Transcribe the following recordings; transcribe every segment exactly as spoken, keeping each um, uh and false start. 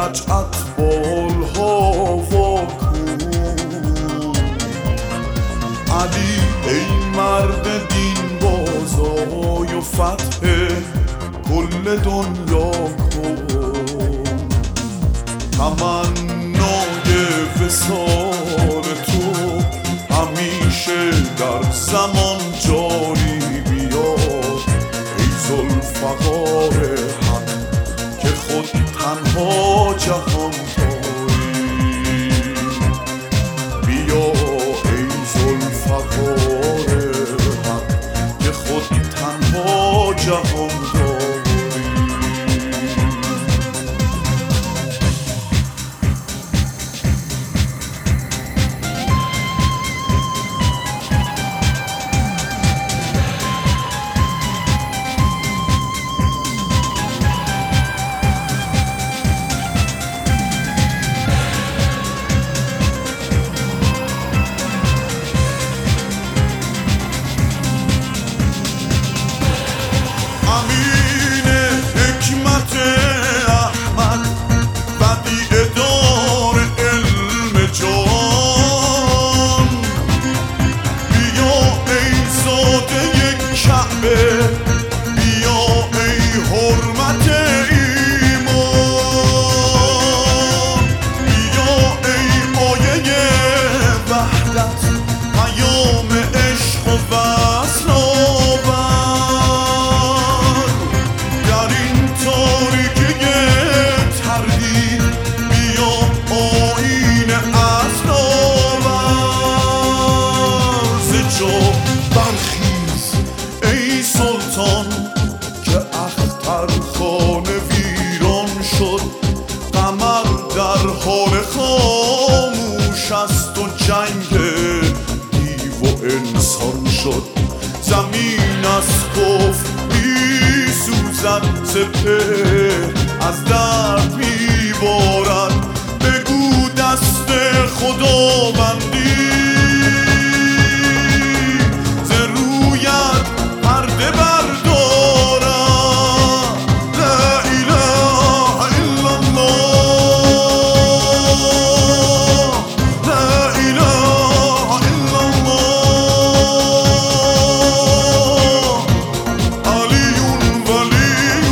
نجعت بالها و کن علی ای مرد دین بازای و فتح کل دنیا کن تمنای وصال تو همیشه در زمان جاری بیاد ای ذوالفقار حق که خود تنها جهان داری بیا ای ذوالفقار حق که خود تنها جهان داری که اخترخانه ویران شد قمر در حال خاموش است و جنگ دیو و انسان شد زمین از کفر می سوزد سپهر از درد می بارد بگو دست خداوندی ز رویت پرده بردارم لا اله الا الله لا اله الا الله علی ولی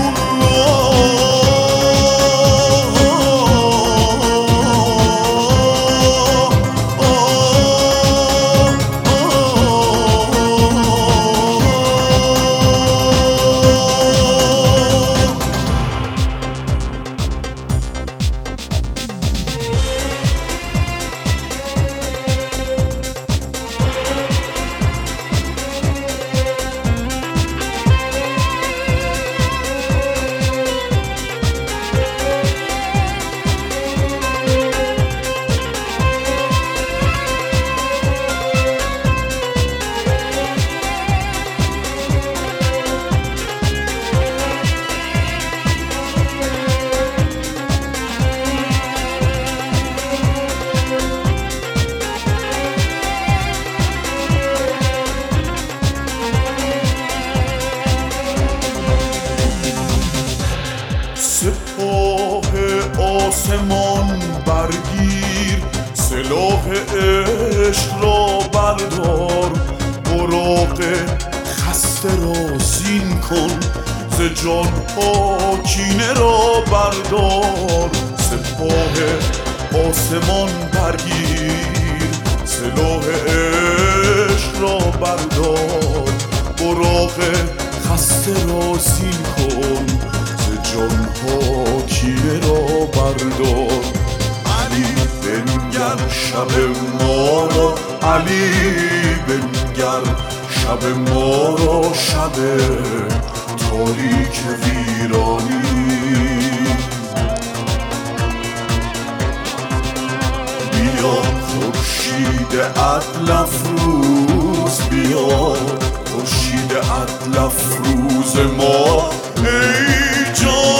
سپاه آسمان برگیر سلاح عشق را بردار براق خسته را زین کن ز جان ها کینه را بردار سپاه آسمان برگیر سلاح عشق را بردار براق خسته را زین کن جان ها کینه را بردار علی بنگر شب ما را علی بنگر شب ما را شب تاریک ویرانی بیا خورشید عدل افروز بیا خورشید عدل افروز ما ای جان